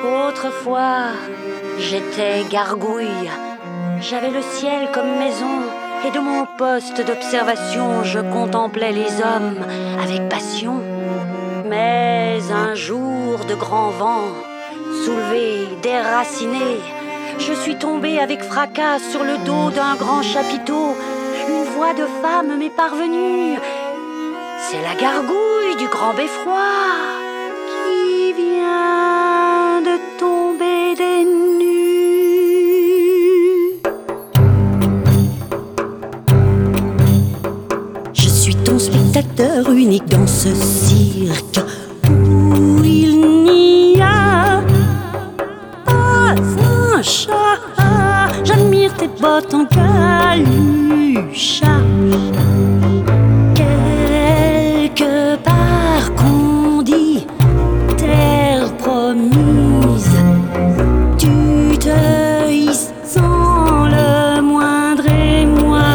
Autrefois, j'étais gargouille. J'avais le ciel comme maison et de mon poste d'observation, je contemplais les hommes avec passion. Mais un jour de grand vent, soulevé, déraciné, je suis tombée avec fracas sur le dos d'un grand chapiteau. Une voix de femme m'est parvenue. C'est la gargouille du grand beffroi qui vient de tomber des nues. Je suis ton spectateur unique dans ce cirque où il n'y a pas un chat. J'admire tes bottes en calucha. Quelque part qu'on dit terre promise, tu te hisses sans le moindre émoi.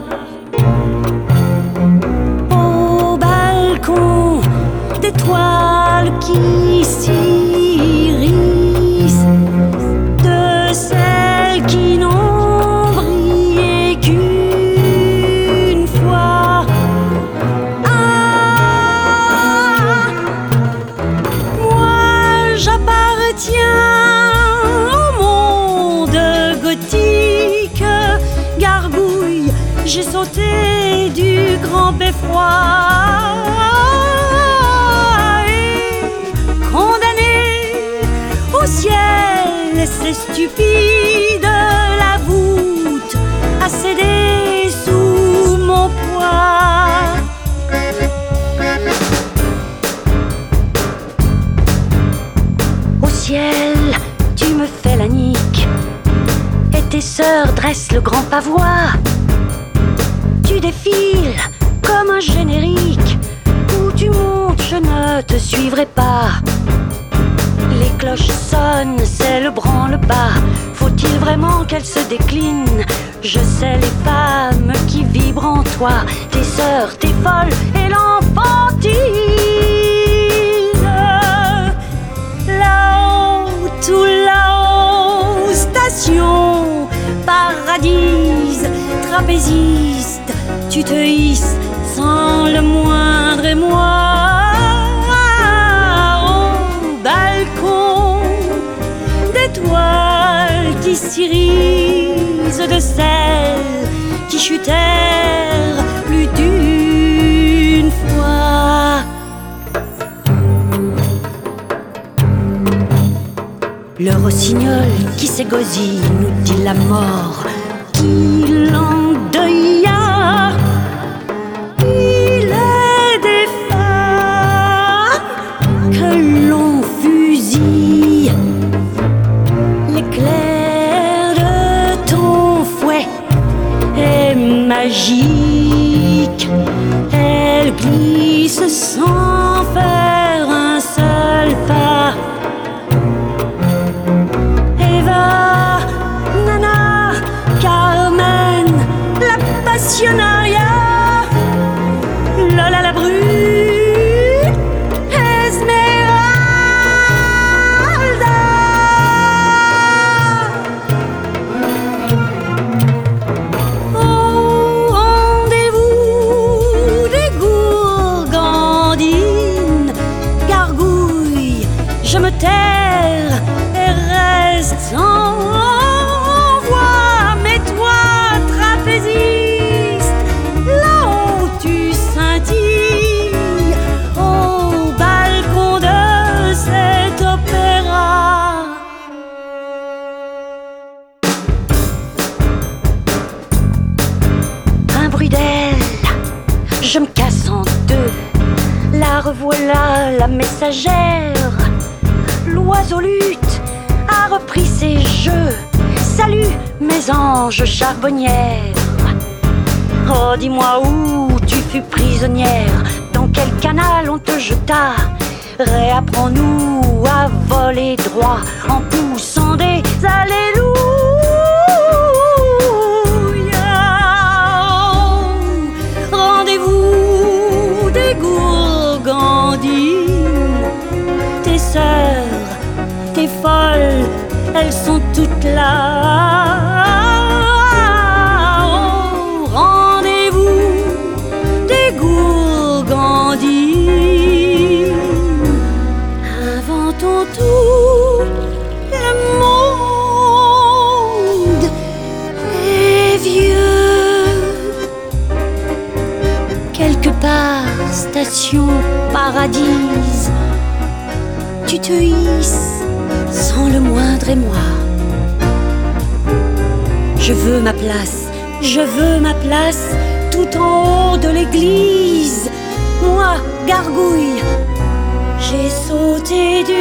Au balcon d'étoiles qui s'irisent, de celles qui n'ont brillé qu'une fois. Ah, moi j'appartiens au monde gothique. Gargouille, j'ai sauté du grand beffroi. Et condamné au ciel, c'est stupide, la voûte a cédé sous mon poids. Au ciel, tu me fais la nique, et tes sœurs dressent le grand pavois. Tu défiles comme un générique, où tu montes, je ne te suivrai pas. Les cloches sonnent, c'est le branle-bas. Faut-il vraiment qu'elles se déclinent? Je sais les femmes qui vibrent en toi, tes sœurs, tes folles et l'enfantise. Là-haut, tout là-haut, station, paradise, trapéziste, tu te hisses sans le moindre émoi. Balcon d'étoiles qui s'irisent, de celles qui chutèrent plus d'une fois. Le rossignol qui s'égosille nous dit la mort qui l'endeuilla. Il est des femmes que l'on fusille. L'éclair de ton fouet est magique. Elle glisse sans faire un seul pas. Eva, Nana, Carmen, la passionnariat, Lola la brute, Esmeralda. Au rendez-vous des gourgandines, gargouille, je me terre et reste sans voix. Mais toi, trapéziste, là-haut tu scintilles, au balcon de cet opéra. Un bruit d'aile, je me casse en deux. La revoilà, la messagère. L'oiseau lutte a repris ses jeux. Salut mes anges charbonnières. Oh, dis-moi où tu fus prisonnière, dans quel canal on te jeta. Réapprends-nous à voler droit en poussant des alléluia. Rendez-vous des gourgandines, tes sœurs, tes et folles, elles sont toutes là. Au rendez-vous des gourgandines, inventons tout le monde est vieux. Quelque part, station paradise, tu te hisses sans le moindre émoi. Je veux ma place, je veux ma place, tout en haut de l'église. Moi, gargouille, j'ai sauté du